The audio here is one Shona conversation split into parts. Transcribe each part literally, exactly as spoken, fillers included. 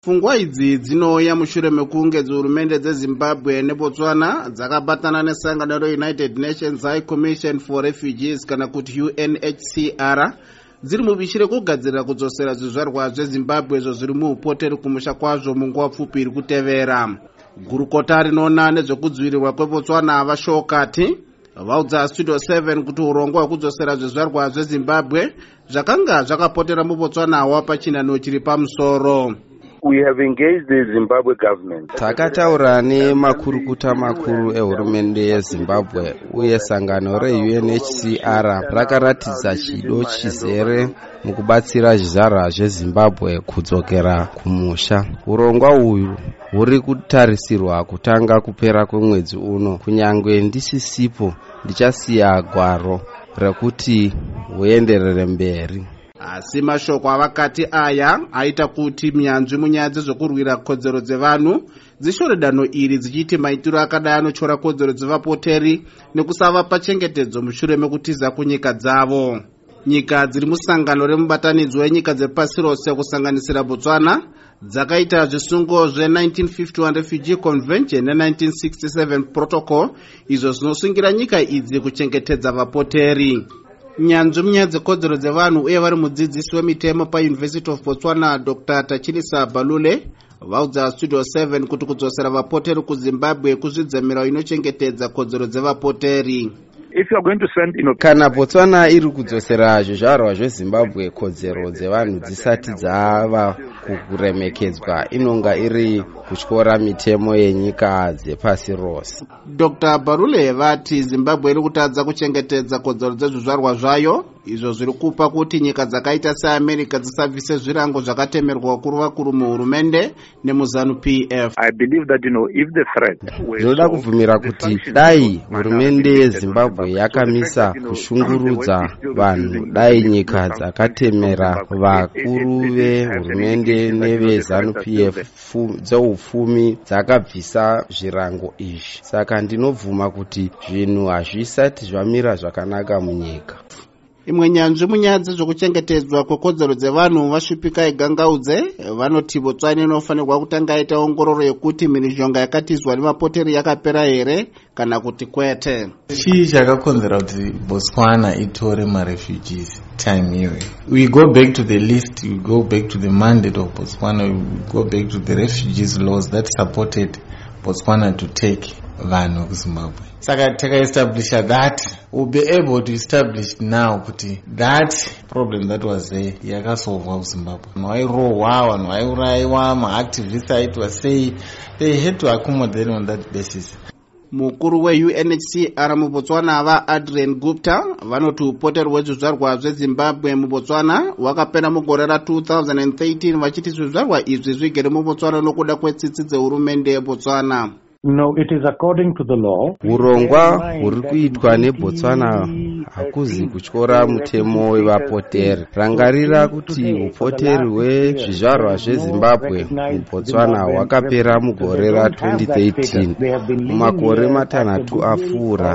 Pfungwa idzi dzinouya mushure mekunge hurumende dzeZimbabwe neBotswana dzakabatana nesangano reUnited Nations High Commission for Refugees kana kuti U N H C R dziri mubishi rekugadzirira kudzosera zvizvarwa zveZimbabwe izvo zviri muupoteri kumusha kwazvo munguva pfupi iri kutevera. Gurukota rinoona nezvekudzivirirwa kweBotswana vashokati vaudza Studio seven kuti urongwa hwekudzosera zvizvarwa zveZimbabwe zvakanga zvakapotera muBotswana wapachinano chiri pamusoro. We have engaged the Zimbabwe government. Takataura nemakurukuta makuru ehurumende yeZimbabwe uye sangano reU N H C R rakaratidza chido chizere mukubatsira zvizvarwa zveZimbabwe kudzokera kumusha. Urongwa uyu huri kutarisirwa kutanga kupera kwemwedzi uno. Kunyangwe ndisisipo ndichasiya gwaro rekuti huenderere mberi. Asi mashoko avakati aya aita kuti myanzvi munyaya dzezvekurwira kodzero dzevanhu dzishore danho iri dzichiti maitiro akadai anochora kodzero dzevapoteri nekusava pachengetedzo mushure mekutiza kunyika dzavo. Nyika dziri musangano remubatanidzwa wenyika dzepasi rose kusanganisira Botswana dzakaita zvisungo zve-nineteen fifty-one Refugee Convention ne-nineteen sixty-seven Protocol izvo zvinosungira nyika idzi kuchengetedza vapoteri. Nyanzvi munyaya dzekodzero dzevanhu uye vari mudzidzisi wemitemo paUniversity of Botswana Doctor Tachilisa Balule vaudza Studio seven kuti kudzosera vapoteri kuZimbabwe kuzvidzemera inochengetedza kodzero dzevapoteri. If you are going to send in a... Kana Botswana iri kudzosera zvizvarwa zveZimbabwe kodzero dzevanhu dzisati dzava kuremekedzwa inonga iri kutyora mitemo yenyika dzepasi rose. Doctor Barule vati Zimbabwe iri kutadza kuchengetedza kodzero dzezvizvarwa zvayo izvo zviri kupa kuti nyika dzakaita seAmerica dzisabvise zvirango zvakatemerwa vakuru vakuru muhurumende nemuzanu P F. I believe that, you know, if the threat... Ndinoda kubvumira kuti dai hurumende yeZimbabwe yakamisa kushungurudza vanhu, dai nyika dzakatemera vakuru vehurumende nevezanu P F dzeupfumi dzakabvisa zvirango izvi. Saka ndinobvuma kuti zvinhu hazvisati zvamira zvakanaka munyika. Imwe nyanzvi munyaya dzezvekuchengetedzwa kwekodzero dzevanhu vasvipika igangaudze vanoti Botswana inofanirwa kutanga ita ongororo yekuti mhirizhonga yakatizwa nemapoteri yakapera here kana kuti kwete. Chii chakakonzera kuti Botswana itore marefugees time iyoyo? We go back to the list, we go back to the mandate of Botswana, we go back to the refugees laws that supported Botswana to take vanhu kuZimbabwe. Saka taka-establisha that, we'll be able to establish now kuti that problem that was there yakasolvwa kuZimbabwe. Vanhu vairohwa, vanhu vaiuraiwa, ma-activists aitwa sei, they had to accommodate on that basis. Mukuru weU N H C R muBotswana va Adrian Gupta vanoti upoteri hwezvizvarwa zveZimbabwe muBotswana hwakapera mugore ra two thousand thirteen vachiti zvizvarwa izvi zvigere muBotswana nokuda kwetsitsi dzehurumende yeBotswana. No, it is according to the law. Urongwa huri kuitwa neBotswana hakuzi kutyora mutemo wevapoteri. Rangarira kuti upoteri hwezvizvarwa zveZimbabwe muBotswana hwakapera mugore ra twenty thirteen. Mumakore matanhatu apfuura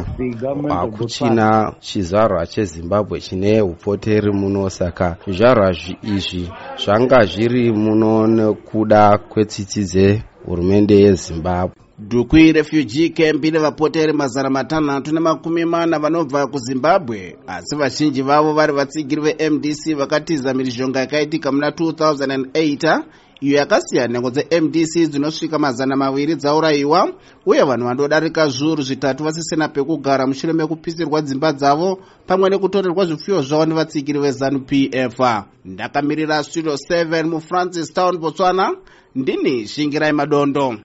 hakuchina chizvarwa cheZimbabwe chine upoteri muno, saka zvizvarwa izvi zvanga zviri muno nekuda kwetsitsi dzehurumende yeZimbabwe. Dukwi refugee camp ine vapoteri mazana matanhatu nemakumi mana vanobva kuZimbabwe, asi vazhinji vavo vari vatsigiri veM D C vakatiza mhirizhonga yakaitika muna two thousand eight iyo yakasiya nhengo dzeM D C dzinosvika mazana maviri dzaurayiwa uye vanhu vandodarika zviuru zvitatu vasisina pekugara mushure mekupisirwa dzimba dzavo pamwe nekutorerwa zvipfuyo zvavo nevatsigiri vezanu P F. Ndakamirira Studio seven muFrancistown, Botswana. Ndini Shingirai Madondo.